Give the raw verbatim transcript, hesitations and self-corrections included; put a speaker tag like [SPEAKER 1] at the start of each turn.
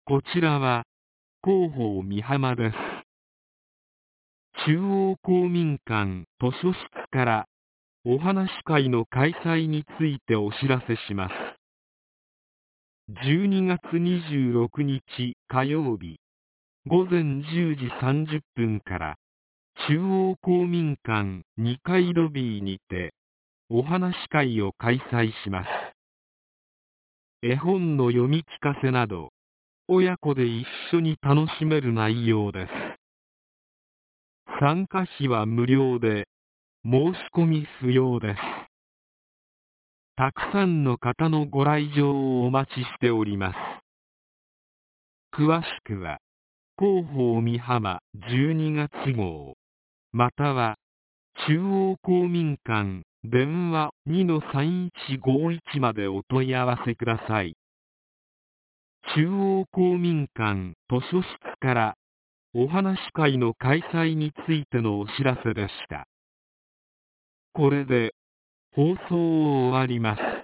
[SPEAKER 1] こちらは広報美浜です。中央公民館図書室からお話し会の開催についてお知らせします。じゅうにがつにじゅうろくにち火曜日ごぜんじゅうじさんじゅっぷんから中央公民館にかいロビーにてお話し会を開催します。絵本の読み聞かせなど親子で一緒に楽しめる内容です。参加費は無料で申し込み不要です。たくさんの方のご来場をお待ちしております。詳しくは広報美浜じゅうにがつ号または中央公民館電話 にのさんいちごいち までお問い合わせください。中央公民館図書室からお話し会の開催についてのお知らせでした。これで放送を終わります。